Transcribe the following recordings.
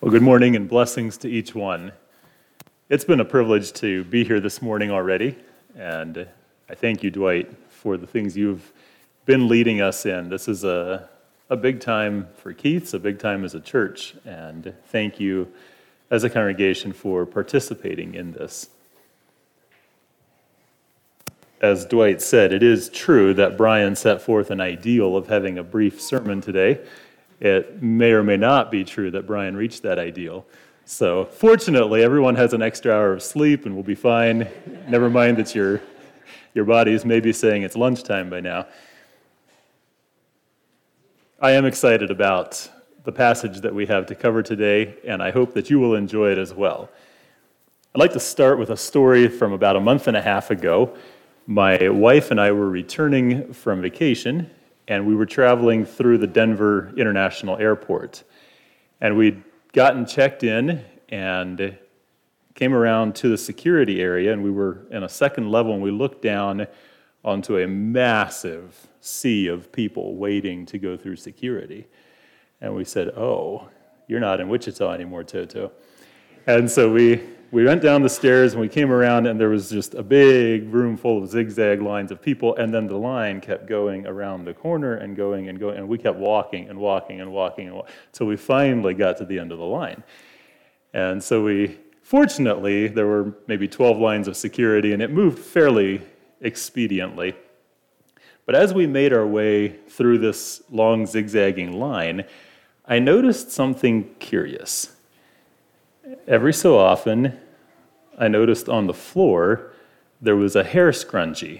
Well, good morning and blessings to each one. It's been a privilege to be here this morning already, and I thank you, Dwight, for the things you've been leading us in. This is a big time for Keith's, a big time as a church, and thank you as a congregation for participating in this. As Dwight said, it is true that Brian set forth an ideal of having a brief sermon today. It may or may not be true that Brian reached that ideal. So fortunately, everyone has an extra hour of sleep and we'll be fine. Never mind that your bodies may be saying it's lunchtime by now. I am excited about the passage that we have to cover today, and I hope that you will enjoy it as well. I'd like to start with a story from about a month and a half ago. My wife and I were returning from vacation, and we were traveling through the Denver International Airport. And we'd gotten checked in and came around to the security area, and we were in a second level, and we looked down onto a massive sea of people waiting to go through security. And we said, "Oh, you're not in Wichita anymore, Toto." And so we went down the stairs and we came around, and there was just a big room full of zigzag lines of people, and then the line kept going around the corner and going, and we kept walking and walking and walking. So we finally got to the end of the line. And so fortunately, there were maybe 12 lines of security, and it moved fairly expediently. But as we made our way through this long zigzagging line, I noticed something curious. Every so often, I noticed on the floor, there was a hair scrunchie.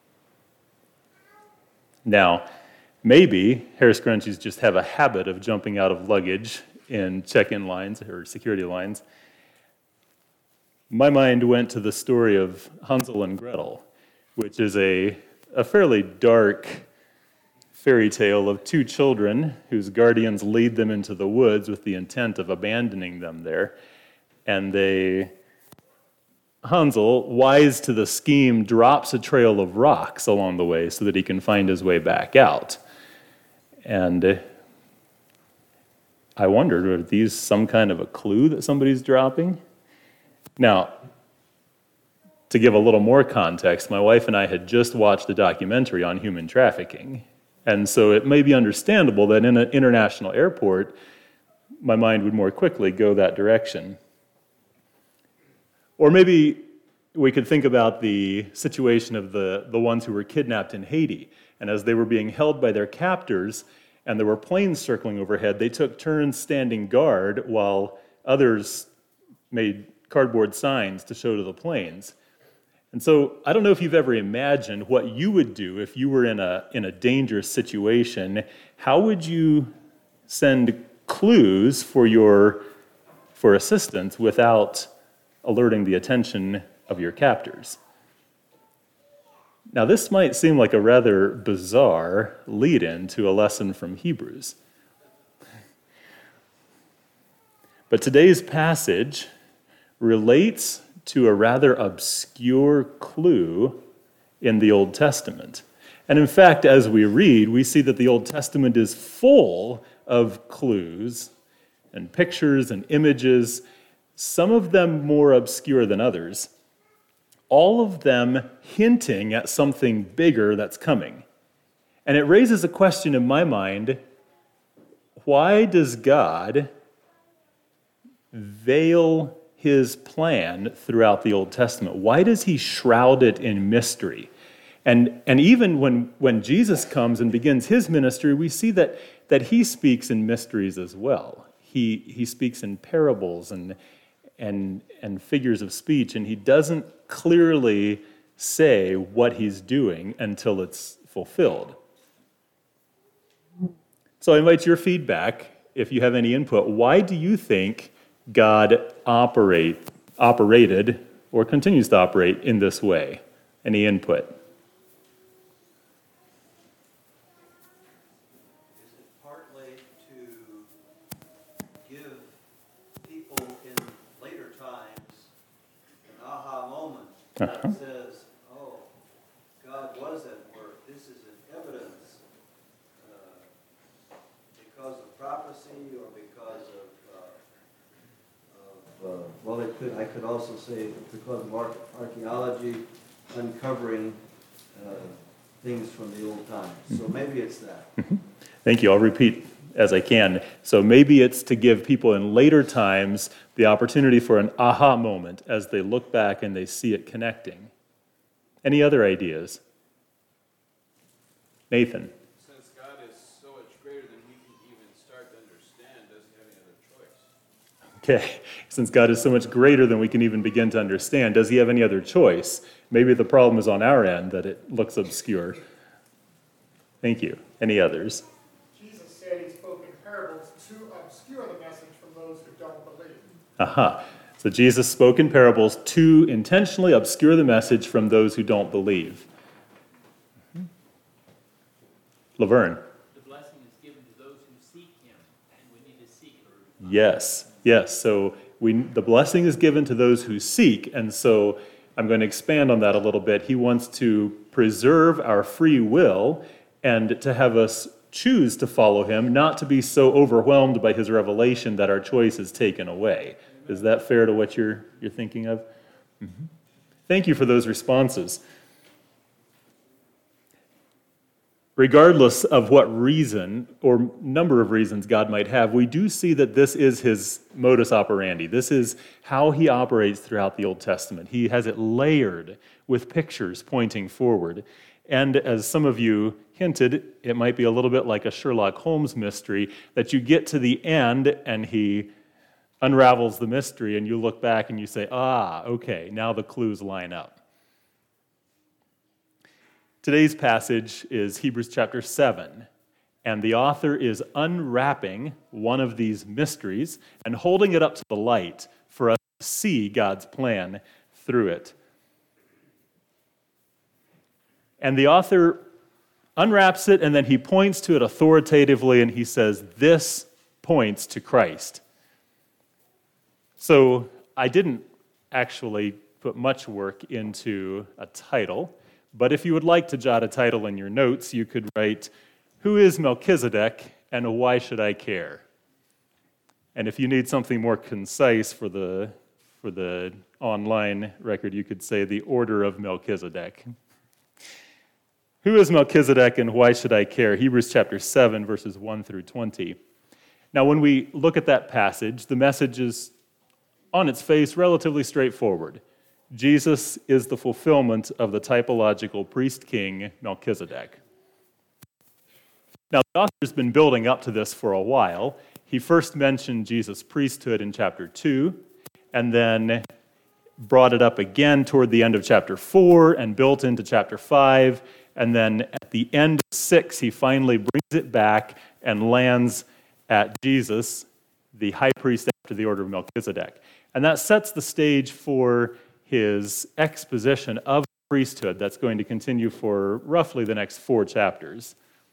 Now, maybe hair scrunchies just have a habit of jumping out of luggage in check-in lines or security lines. My mind went to the story of Hansel and Gretel, which is a fairly dark fairy tale of two children whose guardians lead them into the woods with the intent of abandoning them there. And Hansel, wise to the scheme, drops a trail of rocks along the way so that he can find his way back out. And I wondered, are these some kind of a clue that somebody's dropping? Now, to give a little more context, my wife and I had just watched a documentary on human trafficking. And so it may be understandable that in an international airport, my mind would more quickly go that direction. Or maybe we could think about the situation of the ones who were kidnapped in Haiti. And as they were being held by their captors, and there were planes circling overhead, they took turns standing guard while others made cardboard signs to show to the planes. And so I don't know if you've ever imagined what you would do if you were in a dangerous situation. How would you send clues for assistance without alerting the attention of your captors? Now, this might seem like a rather bizarre lead-in to a lesson from Hebrews. But today's passage relates to a rather obscure clue in the Old Testament. And in fact, as we read, we see that the Old Testament is full of clues and pictures and images, some of them more obscure than others, all of them hinting at something bigger that's coming. And it raises a question in my mind: why does God veil his plan throughout the Old Testament? Why does he shroud it in mystery? And even when Jesus comes and begins his ministry, we see that he speaks in mysteries as well. He speaks in parables and figures of speech, and he doesn't clearly say what he's doing until it's fulfilled. So I invite your feedback, if you have any input. Why do you think God operated or continues to operate in this way? Any input? Is it partly to give people in later times an aha moment that says, "Oh, God was at work. This is an evidence because of prophecy or because of Well, I could also say because of archaeology uncovering things from the old times. So maybe it's that. Thank you. I'll repeat as I can. So maybe it's to give people in later times the opportunity for an aha moment as they look back and they see it connecting. Any other ideas? Nathan. Since God is so much greater than we can even start to understand, does he have any other choice? Okay. Since God is so much greater than we can even begin to understand, does he have any other choice? Maybe the problem is on our end, that it looks obscure. Thank you. Any others? Jesus said he spoke in parables to obscure the message from those who don't believe. Aha. So Jesus spoke in parables to intentionally obscure the message from those who don't believe. Laverne. The blessing is given to those who seek him, and we need to seek it. Yes. So the blessing is given to those who seek, and so I'm going to expand on that a little bit. He wants to preserve our free will and to have us choose to follow him, not to be so overwhelmed by his revelation that our choice is taken away. Is that fair to what you're thinking of? Mm-hmm. Thank you for those responses. Regardless of what reason or number of reasons God might have, we do see that this is his modus operandi. This is how he operates throughout the Old Testament. He has it layered with pictures pointing forward. And as some of you hinted, it might be a little bit like a Sherlock Holmes mystery, that you get to the end and he unravels the mystery and you look back and you say, okay, now the clues line up. Today's passage is Hebrews chapter 7, and the author is unwrapping one of these mysteries and holding it up to the light for us to see God's plan through it. And the author unwraps it, and then he points to it authoritatively, and he says, this points to Christ. So I didn't actually put much work into a title, but if you would like to jot a title in your notes, you could write, Who is Melchizedek and Why Should I Care? And if you need something more concise for the online record, you could say The Order of Melchizedek. Who is Melchizedek and why should I care? Hebrews chapter 7, verses 1 through 20. Now, when we look at that passage, the message is on its face relatively straightforward. Jesus is the fulfillment of the typological priest-king Melchizedek. Now, the author's been building up to this for a while. He first mentioned Jesus' priesthood in chapter 2, and then brought it up again toward the end of chapter 4 and built into chapter 5, and then at the end of 6, he finally brings it back and lands at Jesus, the high priest after the order of Melchizedek. And that sets the stage for his exposition of priesthood that's going to continue for roughly the next 4 chapters.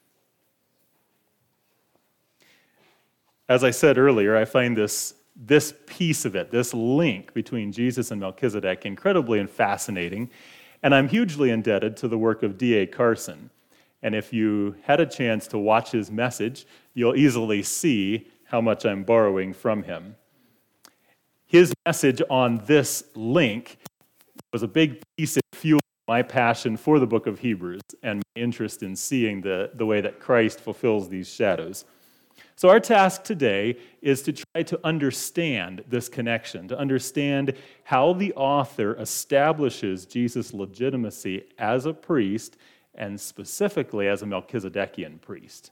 As I said earlier, I find this piece of it, this link between Jesus and Melchizedek, incredibly fascinating, and I'm hugely indebted to the work of D.A. Carson. And if you had a chance to watch his message, you'll easily see how much I'm borrowing from him. His message on this link was a big piece of fuel my passion for the book of Hebrews and my interest in seeing the way that Christ fulfills these shadows. So our task today is to try to understand this connection, to understand how the author establishes Jesus' legitimacy as a priest and specifically as a Melchizedekian priest.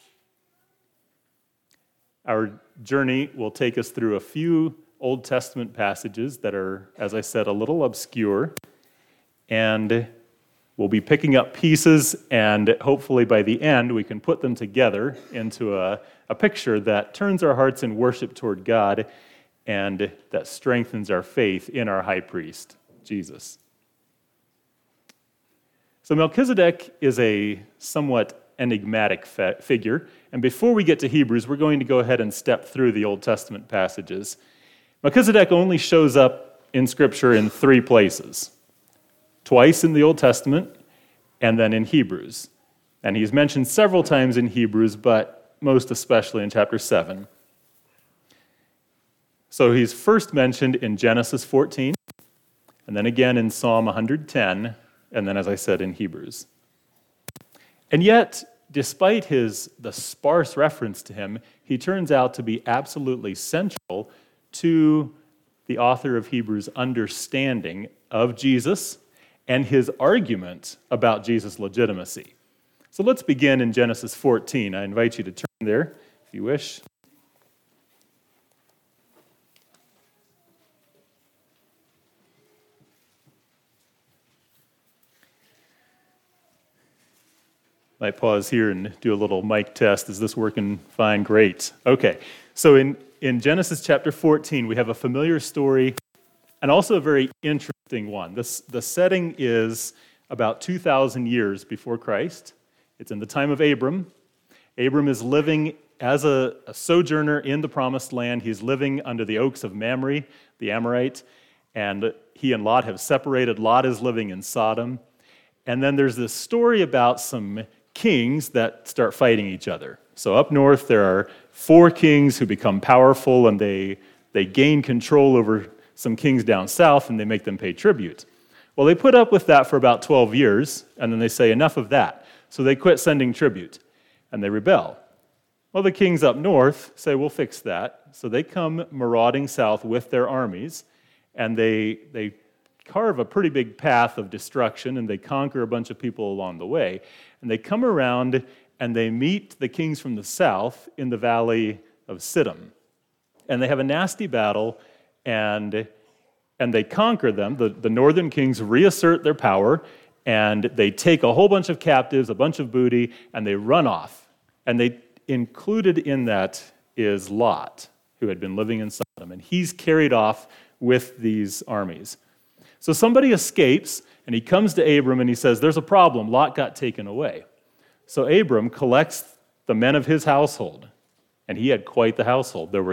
Our journey will take us through a few Old Testament passages that are, as I said, a little obscure, and we'll be picking up pieces, and hopefully by the end we can put them together into a picture that turns our hearts in worship toward God and that strengthens our faith in our high priest, Jesus. So Melchizedek is a somewhat enigmatic figure, and before we get to Hebrews, we're going to go ahead and step through the Old Testament passages. Melchizedek only shows up in Scripture in 3 places. Twice in the Old Testament, and then in Hebrews. And he's mentioned several times in Hebrews, but most especially in chapter 7. So he's first mentioned in Genesis 14, and then again in Psalm 110, and then, as I said, in Hebrews. And yet, despite the sparse reference to him, he turns out to be absolutely central to the author of Hebrews' understanding of Jesus and his argument about Jesus' legitimacy. So let's begin in Genesis 14. I invite you to turn there, if you wish. Might pause here and do a little mic test. Is this working fine? Great. Okay. So in Genesis chapter 14, we have a familiar story and also a very interesting one. The setting is about 2,000 years before Christ. It's in the time of Abram. Abram is living as a sojourner in the promised land. He's living under the oaks of Mamre, the Amorite, and he and Lot have separated. Lot is living in Sodom. And then there's this story about some kings that start fighting each other. So up north, there are 4 kings who become powerful, and they gain control over some kings down south, and they make them pay tribute. Well, they put up with that for about 12 years, and then they say, enough of that. So they quit sending tribute, and they rebel. Well, the kings up north say, we'll fix that. So they come marauding south with their armies, and they carve a pretty big path of destruction, and they conquer a bunch of people along the way. And they come around and they meet the kings from the south in the valley of Siddim. And they have a nasty battle, and they conquer them. The northern kings reassert their power, and they take a whole bunch of captives, a bunch of booty, and they run off. And they included in that is Lot, who had been living in Sodom, and he's carried off with these armies. So somebody escapes, and he comes to Abram and he says, there's a problem, Lot got taken away. So Abram collects the men of his household, and he had quite the household. There were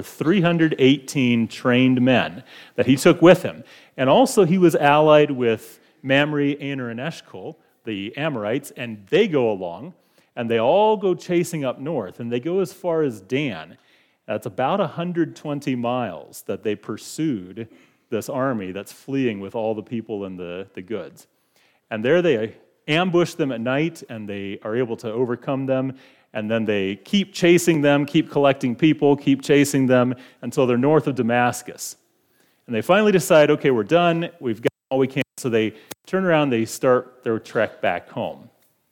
318 trained men that he took with him. And also he was allied with Mamre, Aner, and Eshcol, the Amorites, and they go along, and they all go chasing up north, and they go as far as Dan. That's about 120 miles that they pursued this army that's fleeing with all the people and the goods. And there they ambush them at night, and they are able to overcome them, and then they keep chasing them, keep collecting people, keep chasing them until they're north of Damascus. And they finally decide, okay, we're done, we've got all we can, so they turn around, they start their trek back home.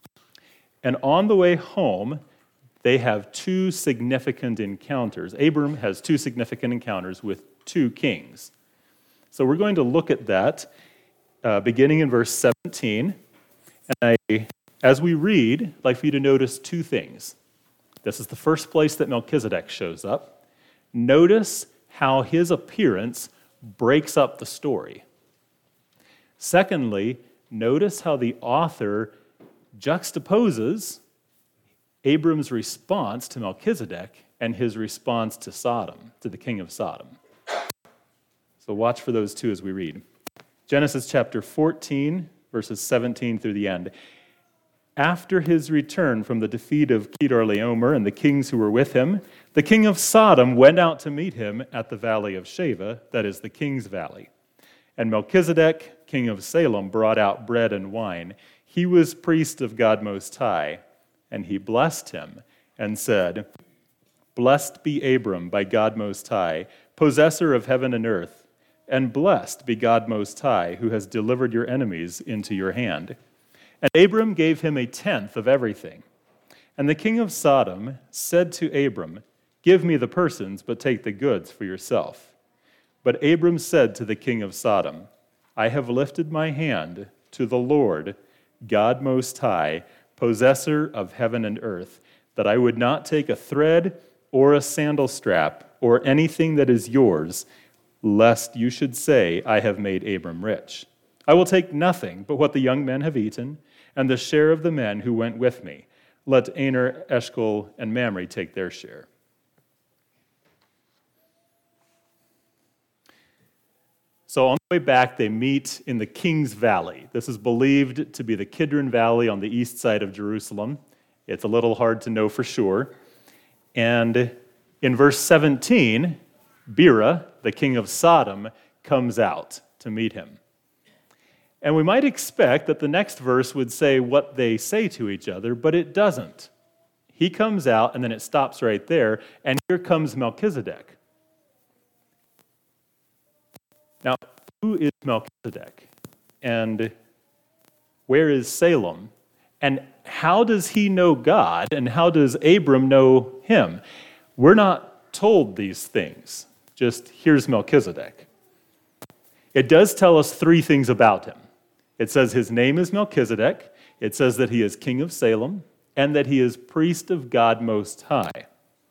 And on the way home, they have 2 significant encounters. Abram has 2 significant encounters with 2 kings. So we're going to look at that beginning in verse 17. And as we read, I'd like for you to notice 2 things. This is the first place that Melchizedek shows up. Notice how his appearance breaks up the story. Secondly, notice how the author juxtaposes Abram's response to Melchizedek and his response to Sodom, to the king of Sodom. So watch for those 2 as we read. Genesis chapter 14, verses 17 through the end. After his return from the defeat of Kedorlaomer and the kings who were with him, the king of Sodom went out to meet him at the valley of Sheva, that is the king's valley. And Melchizedek, king of Salem, brought out bread and wine. He was priest of God Most High, and he blessed him and said, Blessed be Abram by God Most High, possessor of heaven and earth, and blessed be God Most High, who has delivered your enemies into your hand. And Abram gave him 1/10 of everything. And the king of Sodom said to Abram, Give me the persons, but take the goods for yourself. But Abram said to the king of Sodom, I have lifted my hand to the Lord, God Most High, possessor of heaven and earth, that I would not take a thread or a sandal strap or anything that is yours, lest you should say, I have made Abram rich. I will take nothing but what the young men have eaten, and the share of the men who went with me. Let Aner, Eshcol, and Mamre take their share. So on the way back, they meet in the King's Valley. This is believed to be the Kidron Valley on the east side of Jerusalem. It's a little hard to know for sure. And in verse 17, Bera, the king of Sodom, comes out to meet him. And we might expect that the next verse would say what they say to each other, but it doesn't. He comes out, and then it stops right there, and here comes Melchizedek. Now, who is Melchizedek? And where is Salem? And how does he know God, and how does Abram know him? We're not told these things. Just, here's Melchizedek. It does tell us three things about him. It says his name is Melchizedek. It says that he is king of Salem, and that he is priest of God Most High.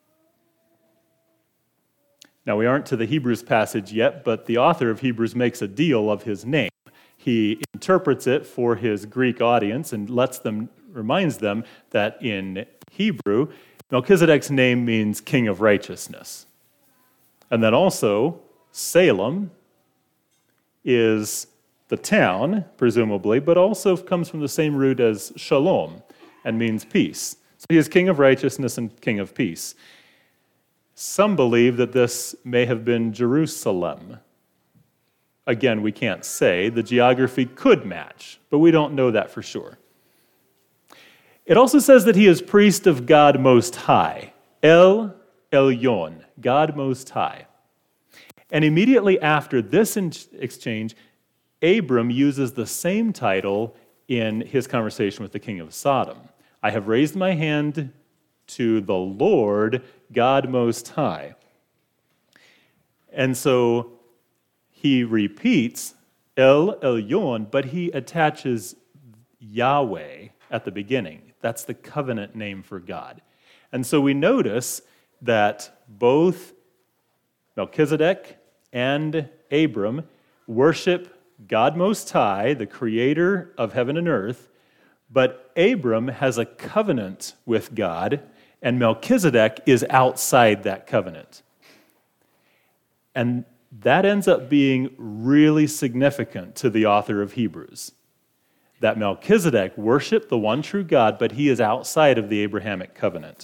Now, we aren't to the Hebrews passage yet, but the author of Hebrews makes a deal of his name. He interprets it for his Greek audience and reminds them that in Hebrew, Melchizedek's name means king of righteousness. And then also, Salem is the town, presumably, but also comes from the same root as shalom and means peace. So he is king of righteousness and king of peace. Some believe that this may have been Jerusalem. Again, we can't say. The geography could match, but we don't know that for sure. It also says that he is priest of God Most High, El Elyon, God Most High. And immediately after this exchange, Abram uses the same title in his conversation with the king of Sodom. I have raised my hand to the Lord, God Most High. And so he repeats El Elyon, but he attaches Yahweh at the beginning. That's the covenant name for God. And so we notice that both Melchizedek and Abram worship God Most High, the creator of heaven and earth, but Abram has a covenant with God, and Melchizedek is outside that covenant. And that ends up being really significant to the author of Hebrews, that Melchizedek worshiped the one true God, but he is outside of the Abrahamic covenant.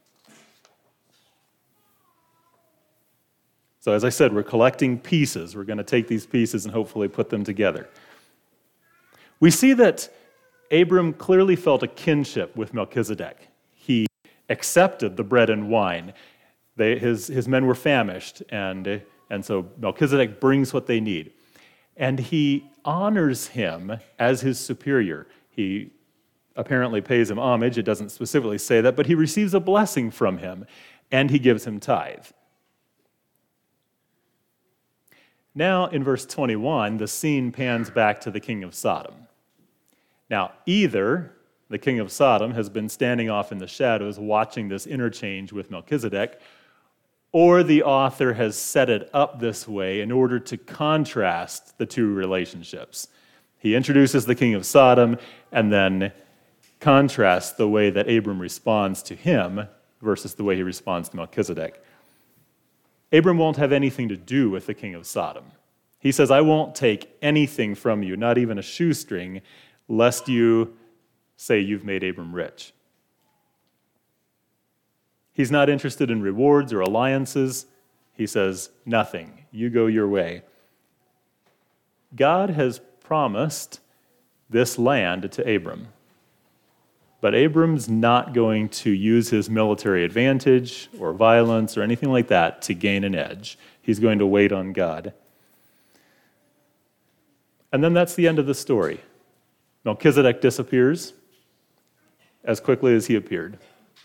So as I said, we're collecting pieces. We're going to take these pieces and hopefully put them together. We see that Abram clearly felt a kinship with Melchizedek. He accepted the bread and wine. His men were famished, and so Melchizedek brings what they need. And he honors him as his superior. He apparently pays him homage. It doesn't specifically say that, but he receives a blessing from him, and he gives him tithe. Now, in verse 21, the scene pans back to the king of Sodom. Now, either the king of Sodom has been standing off in the shadows watching this interchange with Melchizedek, or the author has set it up this way in order to contrast the two relationships. He introduces the king of Sodom and then contrasts the way that Abram responds to him versus the way he responds to Melchizedek. Abram won't have anything to do with the king of Sodom. He says, I won't take anything from you, not even a shoestring, lest you say you've made Abram rich. He's not interested in rewards or alliances. He says, nothing. You go your way. God has promised this land to Abram. But Abram's not going to use his military advantage or violence or anything like that to gain an edge. He's going to wait on God. And then that's the end of the story. Melchizedek disappears as quickly as he appeared.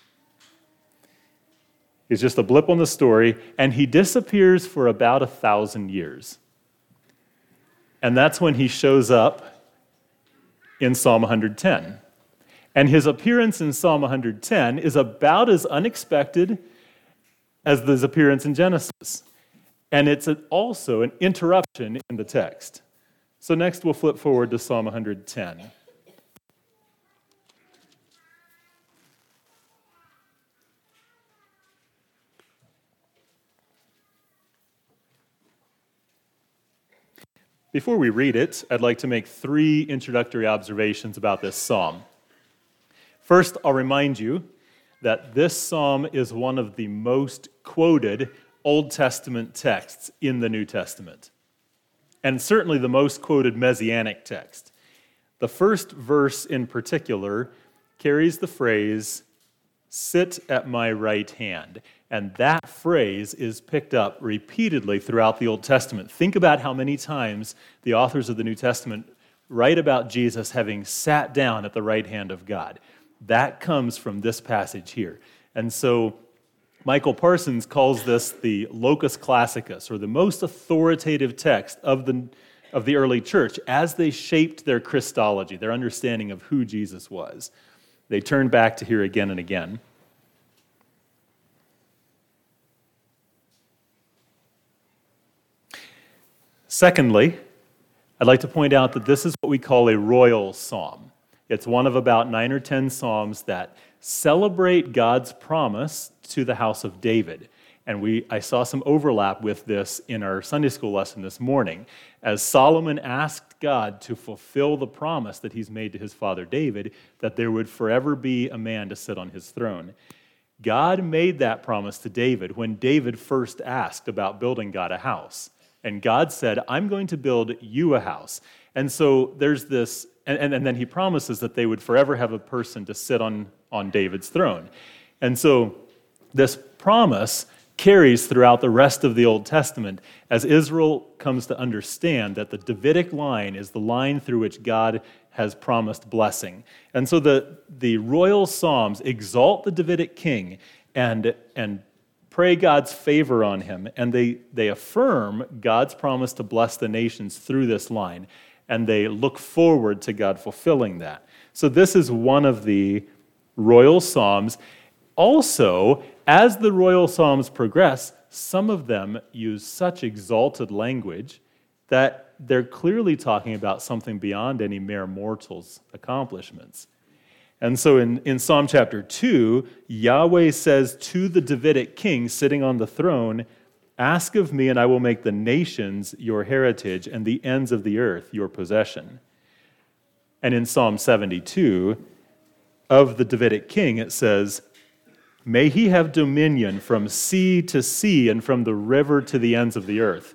He's just a blip on the story, and he disappears for about 1,000 years. And that's when he shows up in Psalm 110. And his appearance in Psalm 110 is about as unexpected as his appearance in Genesis. And it's also an interruption in the text. So next we'll flip forward to Psalm 110. Before we read it, I'd like to make 3 introductory observations about this psalm. First, I'll remind you that this psalm is one of the most quoted Old Testament texts in the New Testament, and certainly the most quoted Messianic text. The first verse in particular carries the phrase, "Sit at my right hand." And that phrase is picked up repeatedly throughout the Old Testament. Think about how many times the authors of the New Testament write about Jesus having sat down at the right hand of God. That comes from this passage here. And so Michael Parsons calls this the locus classicus, or the most authoritative text of the early church as they shaped their Christology, their understanding of who Jesus was. They turned back to here again and again. Secondly, I'd like to point out that this is what we call a royal psalm. It's one of about 9 or 10 psalms that celebrate God's promise to the house of David. And I saw some overlap with this in our Sunday school lesson this morning, as Solomon asked God to fulfill the promise that he's made to his father David, that there would forever be a man to sit on his throne. God made that promise to David when David first asked about building God a house. And God said, "I'm going to build you a house." And so there's this, and then he promises that they would forever have a person to sit on David's throne. And so this promise carries throughout the rest of the Old Testament as Israel comes to understand that the Davidic line is the line through which God has promised blessing. And so the royal psalms exalt the Davidic king and pray God's favor on him, and they affirm God's promise to bless the nations through this line, and they look forward to God fulfilling that. So this is one of the royal psalms. Also, as the royal psalms progress, some of them use such exalted language that they're clearly talking about something beyond any mere mortal's accomplishments. And so in Psalm chapter 2, Yahweh says to the Davidic king sitting on the throne, "Ask of me, and I will make the nations your heritage and the ends of the earth your possession." And in Psalm 72, of the Davidic king, it says, "May he have dominion from sea to sea and from the river to the ends of the earth.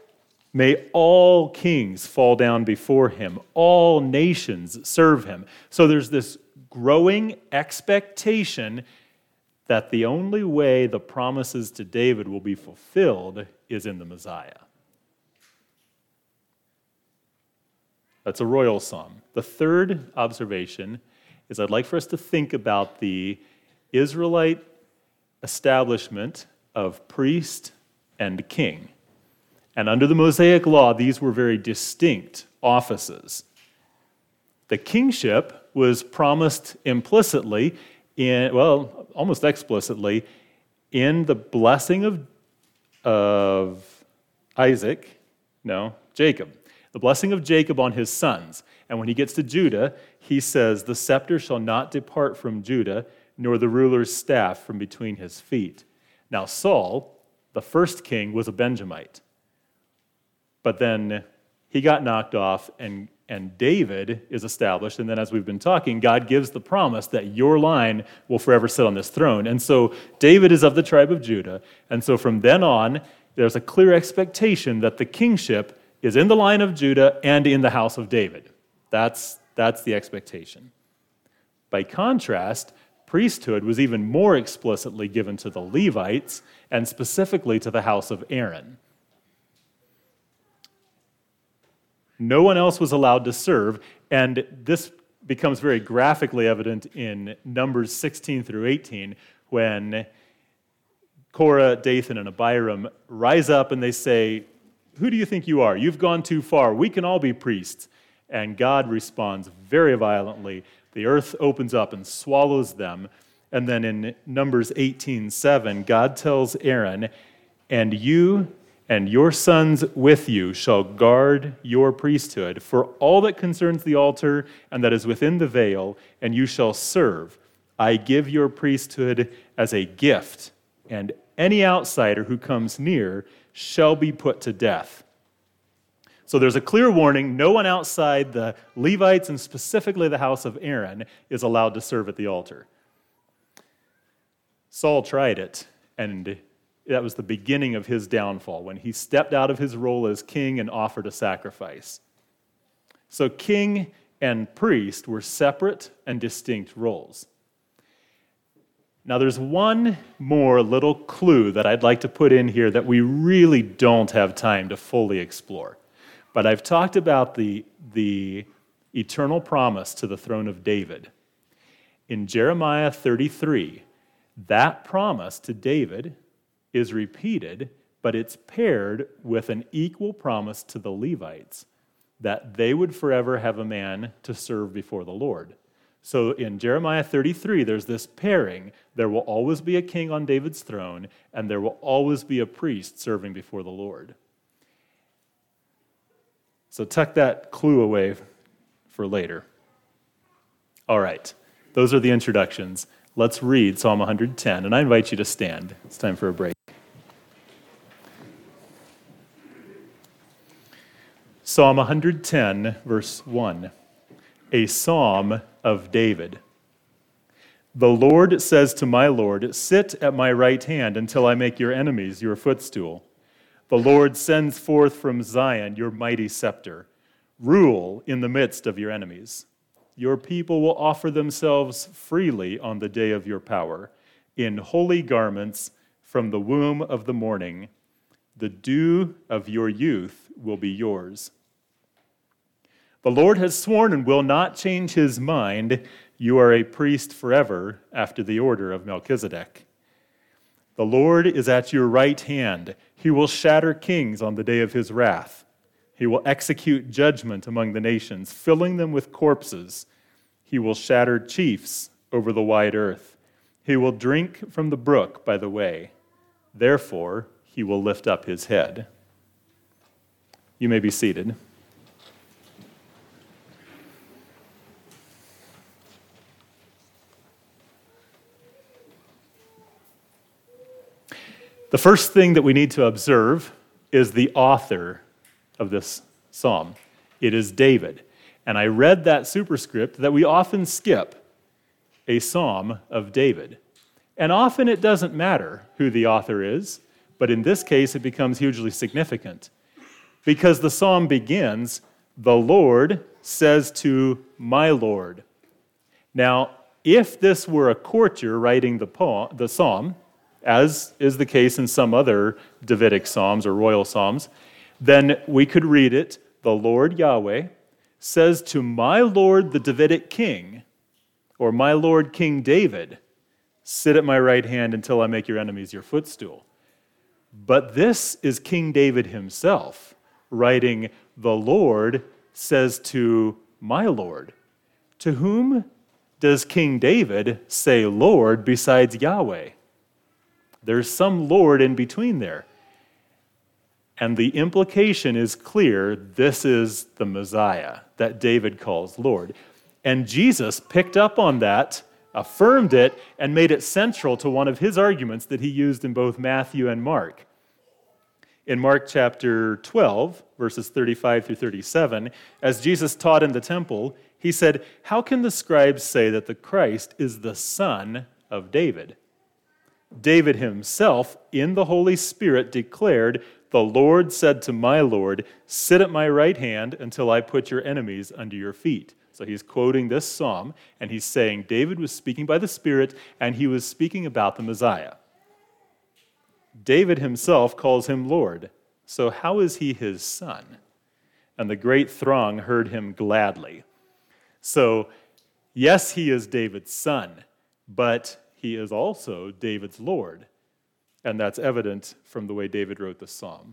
May all kings fall down before him, all nations serve him." So there's this growing expectation that the only way the promises to David will be fulfilled is in the Messiah. That's a royal psalm. The third observation is I'd like for us to think about the Israelite establishment of priest and king. And under the Mosaic law, these were very distinct offices. The kingship was promised implicitly, almost explicitly, in the blessing of Jacob. The blessing of Jacob on his sons. And when he gets to Judah, he says, "The scepter shall not depart from Judah, nor the ruler's staff from between his feet." Now Saul, the first king, was a Benjamite. But then he got knocked off, and David is established. And then as we've been talking, God gives the promise that your line will forever sit on this throne. And so David is of the tribe of Judah. And so from then on, there's a clear expectation that the kingship is in the line of Judah and in the house of David. That's the expectation. By contrast, priesthood was even more explicitly given to the Levites and specifically to the house of Aaron. No one else was allowed to serve, and this becomes very graphically evident in Numbers 16 through 18, when Korah, Dathan, and Abiram rise up and they say, "Who do you think you are? You've gone too far. We can all be priests." And God responds very violently. The earth opens up and swallows them. And then in Numbers 18:7, God tells Aaron, "And you and your sons with you shall guard your priesthood for all that concerns the altar and that is within the veil, and you shall serve. I give your priesthood as a gift, and any outsider who comes near shall be put to death." So there's a clear warning. No one outside the Levites, and specifically the house of Aaron, is allowed to serve at the altar. Saul tried it, and That was the beginning of his downfall, when he stepped out of his role as king and offered a sacrifice. So king and priest were separate and distinct roles. Now there's one more little clue that I'd like to put in here that we really don't have time to fully explore. But I've talked about the eternal promise to the throne of David. In Jeremiah 33, that promise to David is repeated, but it's paired with an equal promise to the Levites that they would forever have a man to serve before the Lord. So in Jeremiah 33, there's this pairing. There will always be a king on David's throne, and there will always be a priest serving before the Lord. So tuck that clue away for later. All right, those are the introductions. Let's read Psalm 110, and I invite you to stand. It's time for a break. Psalm 110, verse 1, a psalm of David. The Lord says to my Lord, sit at my right hand until I make your enemies your footstool. The Lord sends forth from Zion your mighty scepter. Rule in the midst of your enemies. Your people will offer themselves freely on the day of your power, in holy garments from the womb of the morning. The dew of your youth will be yours. The Lord has sworn and will not change his mind. You are a priest forever after the order of Melchizedek. The Lord is at your right hand. He will shatter kings on the day of his wrath. He will execute judgment among the nations, filling them with corpses. He will shatter chiefs over the wide earth. He will drink from the brook by the way. Therefore, he will lift up his head. You may be seated. The first thing that we need to observe is the author of this psalm. It is David. And I read that superscript that we often skip, a psalm of David. And often it doesn't matter who the author is, but in this case it becomes hugely significant. Because the psalm begins, the Lord says to my Lord. Now, if this were a courtier writing the psalm, as is the case in some other Davidic psalms or royal psalms, then we could read it, the Lord Yahweh says to my Lord the Davidic king, or my Lord King David, sit at my right hand until I make your enemies your footstool. But this is King David himself writing, the Lord says to my Lord. To whom does King David say Lord besides Yahweh? There's some Lord in between there. And the implication is clear. This is the Messiah that David calls Lord. And Jesus picked up on that, affirmed it, and made it central to one of his arguments that he used in both Matthew and Mark. In Mark chapter 12, verses 35 through 37, as Jesus taught in the temple, he said, how can the scribes say that the Christ is the son of David? David himself, in the Holy Spirit, declared, the Lord said to my Lord, sit at my right hand until I put your enemies under your feet. So he's quoting this psalm, and he's saying David was speaking by the Spirit, and he was speaking about the Messiah. David himself calls him Lord. So how is he his son? And the great throng heard him gladly. So, yes, he is David's son, but he is also David's Lord. And that's evident from the way David wrote the psalm.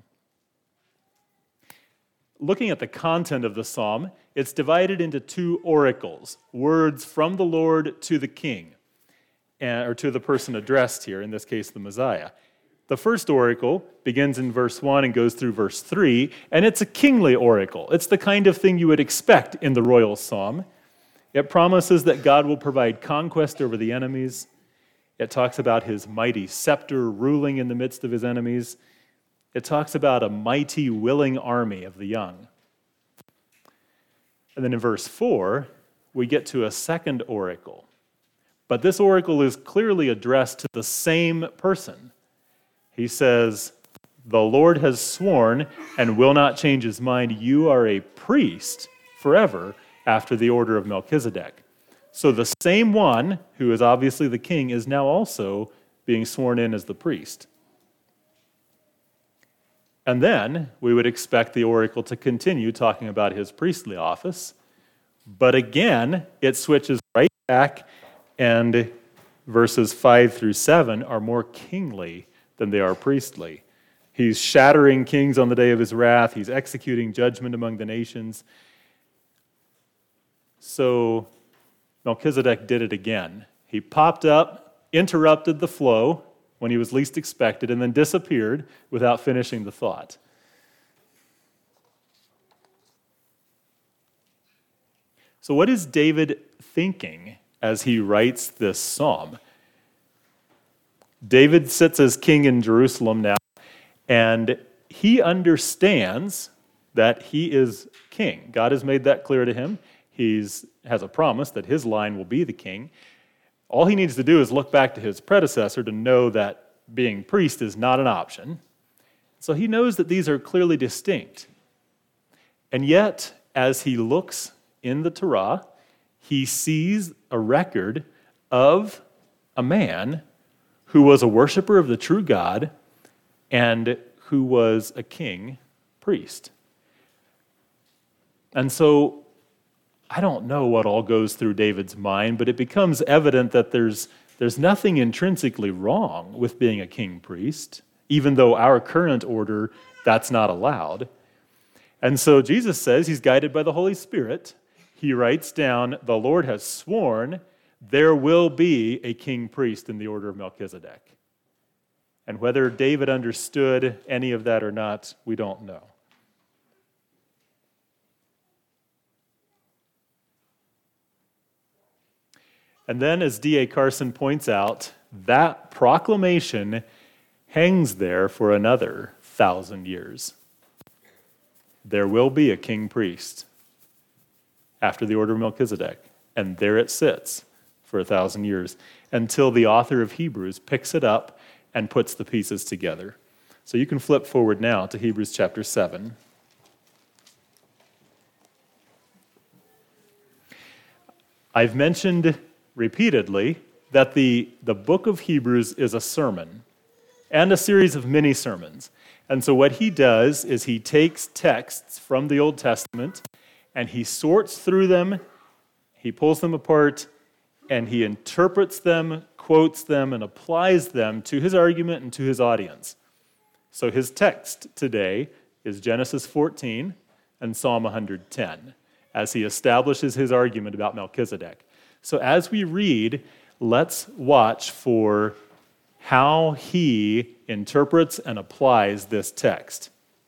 Looking at the content of the psalm, it's divided into two oracles, words from the Lord to the king, or to the person addressed here, in this case, the Messiah. The first oracle begins in verse 1 and goes through verse 3, and it's a kingly oracle. It's the kind of thing you would expect in the royal psalm. It promises that God will provide conquest over the enemies. It talks about his mighty scepter ruling in the midst of his enemies. It talks about a mighty, willing army of the young. And then in verse 4, we get to a second oracle. But this oracle is clearly addressed to the same person. He says, the Lord has sworn and will not change his mind. You are a priest forever after the order of Melchizedek. So the same one, who is obviously the king, is now also being sworn in as the priest. And then we would expect the oracle to continue talking about his priestly office. But again, it switches right back, and verses 5 through 7 are more kingly than they are priestly. He's shattering kings on the day of his wrath. He's executing judgment among the nations. So Melchizedek did it again. He popped up, interrupted the flow when he was least expected, and then disappeared without finishing the thought. So what is David thinking as he writes this psalm? David sits as king in Jerusalem now, and he understands that he is king. God has made that clear to him. He has a promise that his line will be the king. All he needs to do is look back to his predecessor to know that being priest is not an option. So he knows that these are clearly distinct. And yet, as he looks in the Torah, he sees a record of a man who was a worshiper of the true God and who was a king priest. And so I don't know what all goes through David's mind, but it becomes evident that there's nothing intrinsically wrong with being a king priest, even though our current order, that's not allowed. And so Jesus says he's guided by the Holy Spirit. He writes down, the Lord has sworn there will be a king priest in the order of Melchizedek. And whether David understood any of that or not, we don't know. And then, as D.A. Carson points out, that proclamation hangs there for another 1,000 years. There will be a king priest after the order of Melchizedek, and there it sits for 1,000 years until the author of Hebrews picks it up and puts the pieces together. So you can flip forward now to Hebrews chapter 7. I've mentioned repeatedly that the book of Hebrews is a sermon and a series of mini sermons. And so what he does is he takes texts from the Old Testament and he sorts through them, he pulls them apart, and he interprets them, quotes them, and applies them to his argument and to his audience. So his text today is Genesis 14 and Psalm 110, as he establishes his argument about Melchizedek. So as we read, let's watch for how he interprets and applies this text.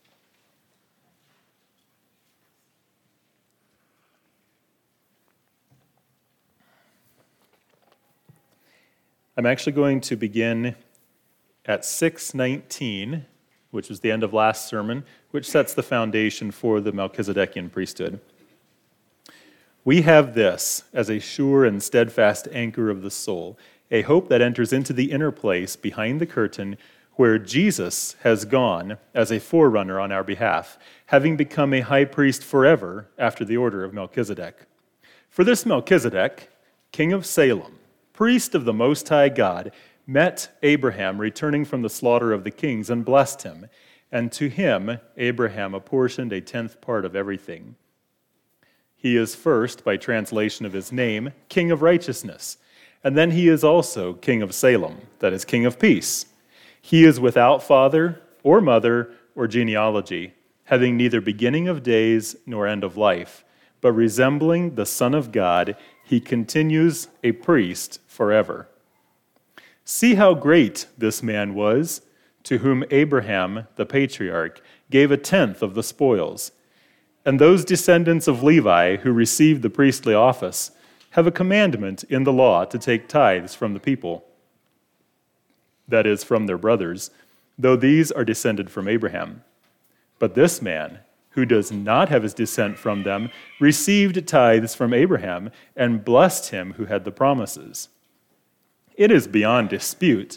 I'm actually going to begin at 6:19, which was the end of last sermon, which sets the foundation for the Melchizedekian priesthood. We have this as a sure and steadfast anchor of the soul, a hope that enters into the inner place behind the curtain where Jesus has gone as a forerunner on our behalf, having become a high priest forever after the order of Melchizedek. For this Melchizedek, king of Salem, priest of the Most High God, met Abraham returning from the slaughter of the kings and blessed him, and to him Abraham apportioned a 10th part of everything. He is first, by translation of his name, King of Righteousness, and then he is also King of Salem, that is, King of Peace. He is without father or mother or genealogy, having neither beginning of days nor end of life, but resembling the Son of God, he continues a priest forever. See how great this man was, to whom Abraham, the patriarch, gave a 10th of the spoils. And those descendants of Levi who received the priestly office have a commandment in the law to take tithes from the people, that is, from their brothers, though these are descended from Abraham. But this man, who does not have his descent from them, received tithes from Abraham and blessed him who had the promises. It is beyond dispute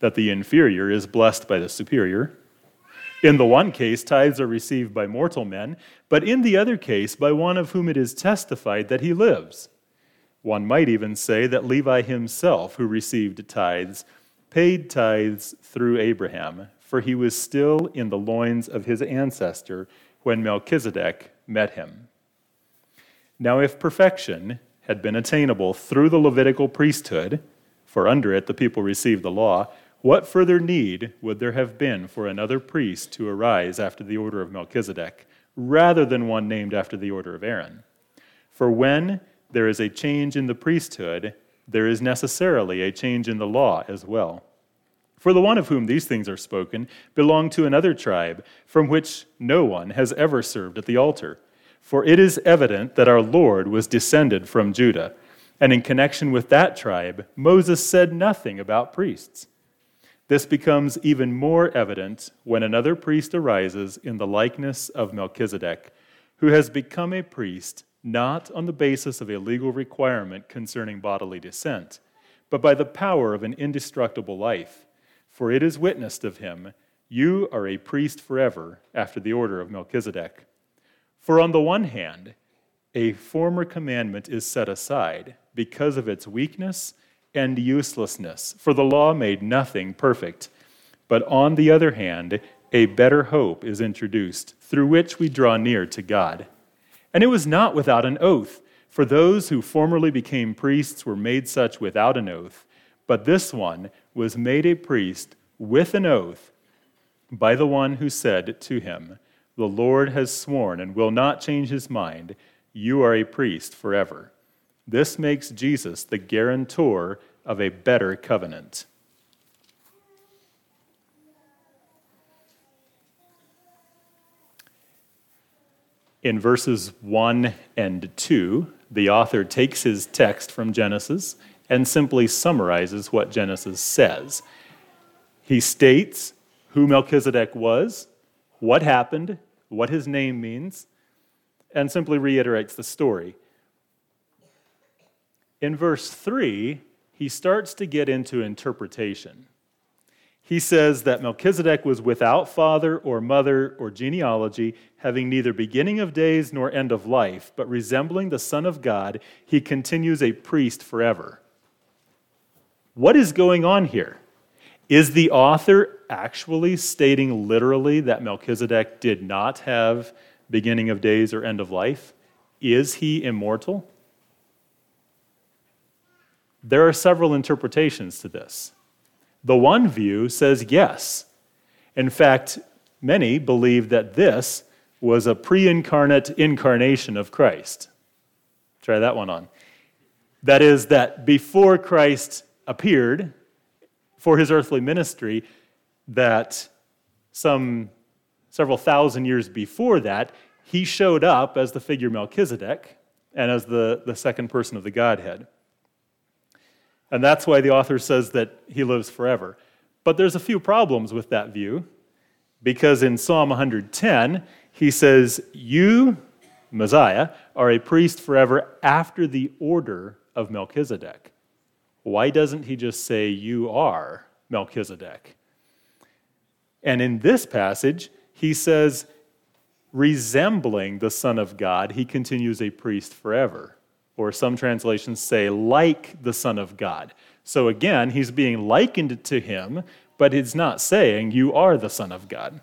that the inferior is blessed by the superior. In the one case, tithes are received by mortal men, but in the other case, by one of whom it is testified that he lives. One might even say that Levi himself, who received tithes, paid tithes through Abraham, for he was still in the loins of his ancestor when Melchizedek met him. Now, if perfection had been attainable through the Levitical priesthood, for under it the people received the law, what further need would there have been for another priest to arise after the order of Melchizedek, rather than one named after the order of Aaron? For when there is a change in the priesthood, there is necessarily a change in the law as well. For the one of whom these things are spoken belonged to another tribe, from which no one has ever served at the altar. For it is evident that our Lord was descended from Judah, and in connection with that tribe, Moses said nothing about priests. This becomes even more evident when another priest arises in the likeness of Melchizedek, who has become a priest not on the basis of a legal requirement concerning bodily descent, but by the power of an indestructible life. For it is witnessed of him, "You are a priest forever, after the order of Melchizedek." For on the one hand, a former commandment is set aside because of its weakness and uselessness, for the law made nothing perfect. But on the other hand, a better hope is introduced, through which we draw near to God. And it was not without an oath, for those who formerly became priests were made such without an oath. But this one was made a priest with an oath by the one who said to him, "The Lord has sworn and will not change his mind. You are a priest forever." This makes Jesus the guarantor of a better covenant. In verses 1 and 2, the author takes his text from Genesis and simply summarizes what Genesis says. He states who Melchizedek was, what happened, what his name means, and simply reiterates the story. In verse 3, he starts to get into interpretation. He says that Melchizedek was without father or mother or genealogy, having neither beginning of days nor end of life, but resembling the Son of God, he continues a priest forever. What is going on here? Is the author actually stating literally that Melchizedek did not have beginning of days or end of life? Is he immortal? There are several interpretations to this. The one view says yes. In fact, many believe that this was a pre-incarnate incarnation of Christ. Try that one on. That is, that before Christ appeared for his earthly ministry, that several thousand years before that, he showed up as the figure Melchizedek and as the second person of the Godhead. And that's why the author says that he lives forever. But there's a few problems with that view, because in Psalm 110, he says, "You, Messiah, are a priest forever after the order of Melchizedek." Why doesn't he just say, "You are Melchizedek"? And in this passage, he says, resembling the Son of God, he continues a priest forever. Or some translations say, like the Son of God. So again, he's being likened to him, but it's not saying, "You are the Son of God."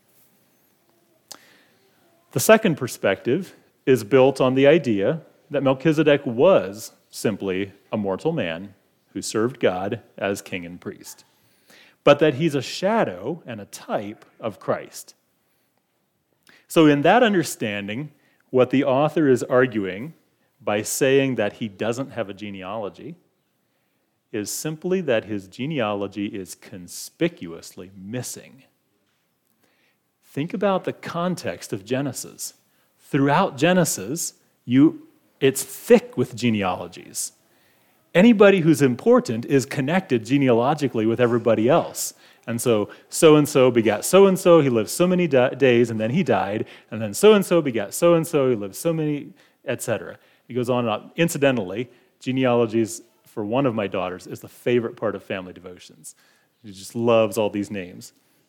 The second perspective is built on the idea that Melchizedek was simply a mortal man who served God as king and priest, but that he's a shadow and a type of Christ. So in that understanding, what the author is arguing by saying that he doesn't have a genealogy is simply that his genealogy is conspicuously missing. Think about the context of Genesis. Throughout Genesis, it's thick with genealogies. Anybody who's important is connected genealogically with everybody else. And so-and-so begat so-and-so, he lived so many days, and then he died, and then so-and-so begat so-and-so, he lived so many, etc. It goes on and on. Incidentally, genealogies for one of my daughters is the favorite part of family devotions. He just loves all these names.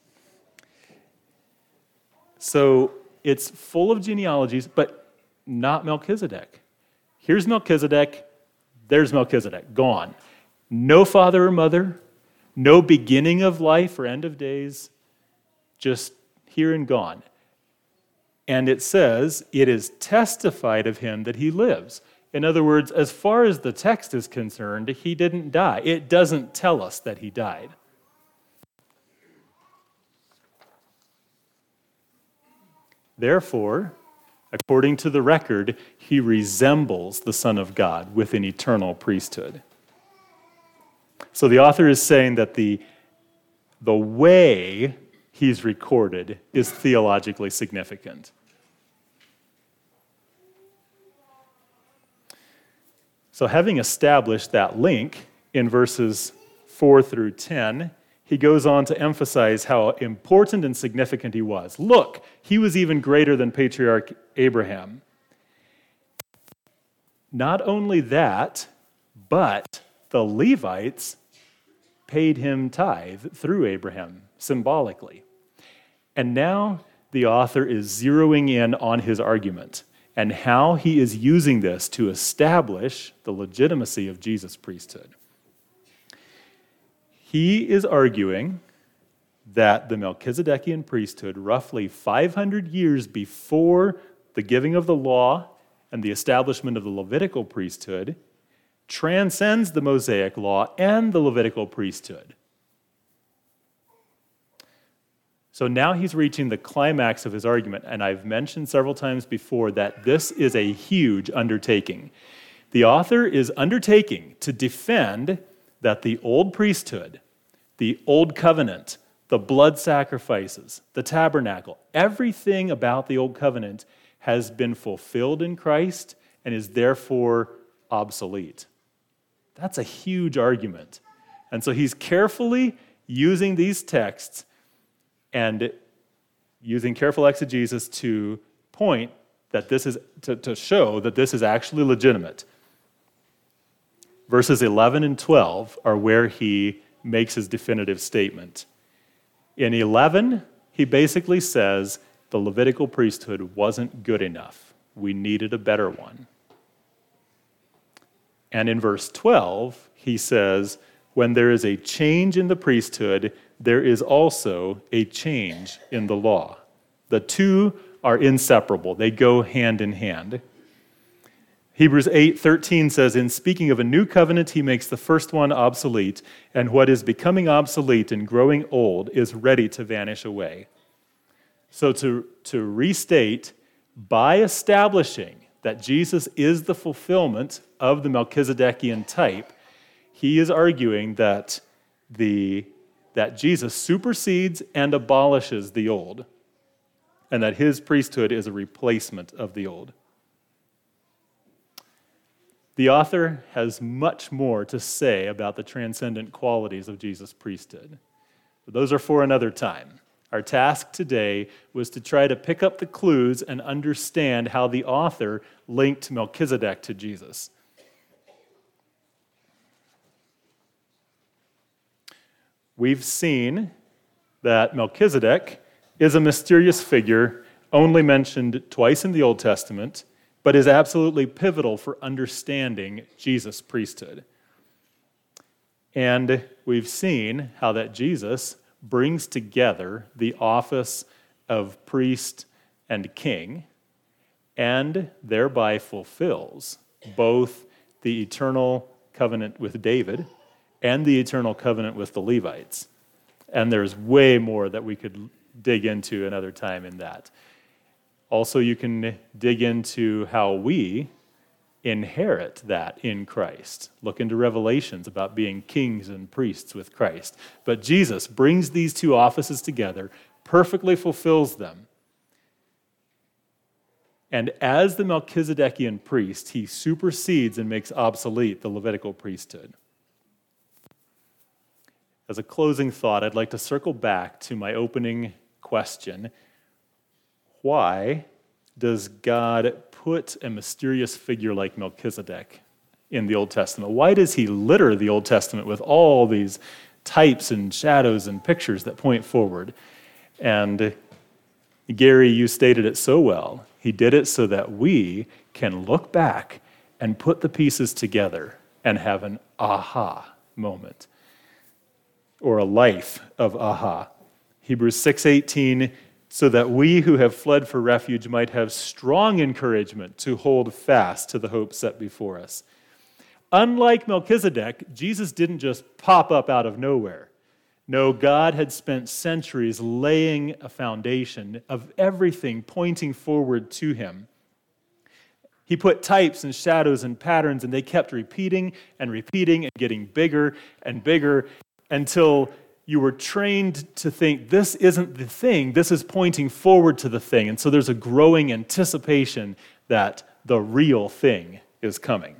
So it's full of genealogies, but not Melchizedek. Here's Melchizedek, there's Melchizedek, gone. No father or mother, no beginning of life or end of days, just here and gone. And it says, it is testified of him that he lives. In other words, as far as the text is concerned, he didn't die. It doesn't tell us that he died. Therefore, according to the record, he resembles the Son of God with an eternal priesthood. So the author is saying that the way he's recorded is theologically significant. So having established that link in verses 4 through 10, he goes on to emphasize how important and significant he was. Look, he was even greater than patriarch Abraham. Not only that, but the Levites paid him tithe through Abraham, symbolically. And now the author is zeroing in on his argument and how he is using this to establish the legitimacy of Jesus' priesthood. He is arguing that the Melchizedekian priesthood, roughly 500 years before the giving of the law and the establishment of the Levitical priesthood, transcends the Mosaic law and the Levitical priesthood. So now he's reaching the climax of his argument, and I've mentioned several times before that this is a huge undertaking. The author is undertaking to defend that the old priesthood, the old covenant, the blood sacrifices, the tabernacle, everything about the old covenant has been fulfilled in Christ and is therefore obsolete. That's a huge argument. And so he's carefully using these texts and using careful exegesis to point that this is, to show that this is actually legitimate. Verses 11 and 12 are where he makes his definitive statement. In 11, he basically says the Levitical priesthood wasn't good enough. We needed a better one. And in verse 12, he says, when there is a change in the priesthood, there is also a change in the law. The two are inseparable. They go hand in hand. Hebrews 8:13 says, in speaking of a new covenant, he makes the first one obsolete, and what is becoming obsolete and growing old is ready to vanish away. So to restate, by establishing that Jesus is the fulfillment of the Melchizedekian type, he is arguing that Jesus supersedes and abolishes the old, and that his priesthood is a replacement of the old. The author has much more to say about the transcendent qualities of Jesus' priesthood. But those are for another time. Our task today was to try to pick up the clues and understand how the author linked Melchizedek to Jesus. We've seen that Melchizedek is a mysterious figure only mentioned twice in the Old Testament, but is absolutely pivotal for understanding Jesus' priesthood. And we've seen how that Jesus brings together the office of priest and king, and thereby fulfills both the eternal covenant with David and the eternal covenant with the Levites. And there's way more that we could dig into another time in that. Also, you can dig into how we inherit that in Christ. Look into Revelations about being kings and priests with Christ. But Jesus brings these two offices together, perfectly fulfills them. And as the Melchizedekian priest, he supersedes and makes obsolete the Levitical priesthood. As a closing thought, I'd like to circle back to my opening question. Why does God put a mysterious figure like Melchizedek in the Old Testament? Why does he litter the Old Testament with all these types and shadows and pictures that point forward. And Gary, you stated it so well. He did it so that we can look back and put the pieces together and have an aha moment, or a life of aha. Hebrews 6:18, so that we who have fled for refuge might have strong encouragement to hold fast to the hope set before us. Unlike Melchizedek, Jesus didn't just pop up out of nowhere. No, God had spent centuries laying a foundation of everything pointing forward to him. He put types and shadows and patterns, and they kept repeating and repeating and getting bigger and bigger until you were trained to think, this isn't the thing, this is pointing forward to the thing. And so there's a growing anticipation that the real thing is coming.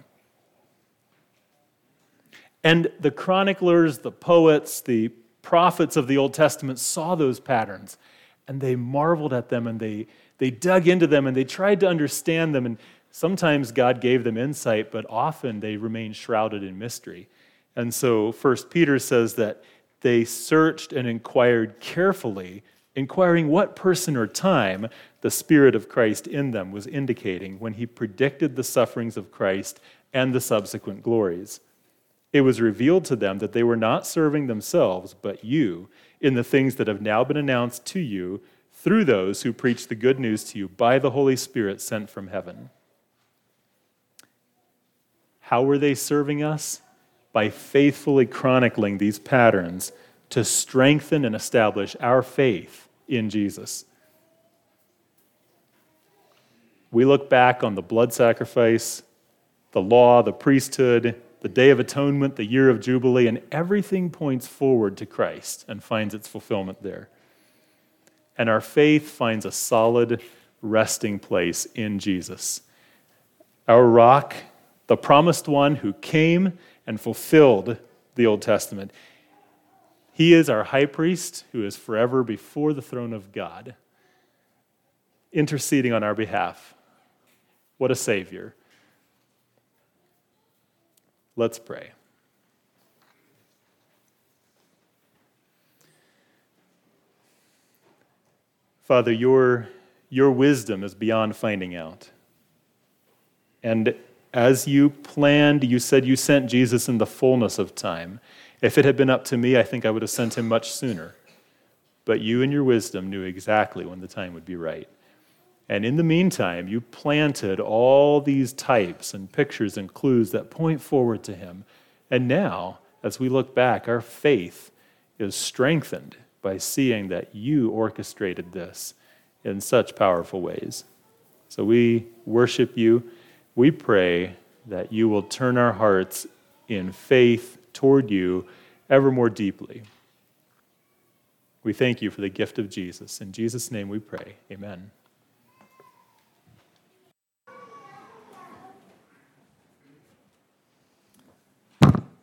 And the chroniclers, the poets, the prophets of the Old Testament saw those patterns, and they marveled at them, and they dug into them, and they tried to understand them. And sometimes God gave them insight, but often they remained shrouded in mystery. And so 1 Peter says that they searched and inquired carefully, inquiring what person or time the Spirit of Christ in them was indicating when he predicted the sufferings of Christ and the subsequent glories. It was revealed to them that they were not serving themselves, but you, in the things that have now been announced to you through those who preach the good news to you by the Holy Spirit sent from heaven. How were they serving us? By faithfully chronicling these patterns to strengthen and establish our faith in Jesus. We look back on the blood sacrifice, the law, the priesthood, the Day of Atonement, the year of Jubilee, and everything points forward to Christ and finds its fulfillment there. And our faith finds a solid resting place in Jesus. Our rock, the promised one who came and fulfilled the Old Testament. He is our high priest who is forever before the throne of God, interceding on our behalf. What a Savior. Let's pray. Father, your wisdom is beyond finding out. And as you planned, you said you sent Jesus in the fullness of time. If it had been up to me, I think I would have sent him much sooner. But you in your wisdom knew exactly when the time would be right. And in the meantime, you planted all these types and pictures and clues that point forward to him. And now, as we look back, our faith is strengthened by seeing that you orchestrated this in such powerful ways. So we worship you. We pray that you will turn our hearts in faith toward you ever more deeply. We thank you for the gift of Jesus. In Jesus' name we pray. Amen.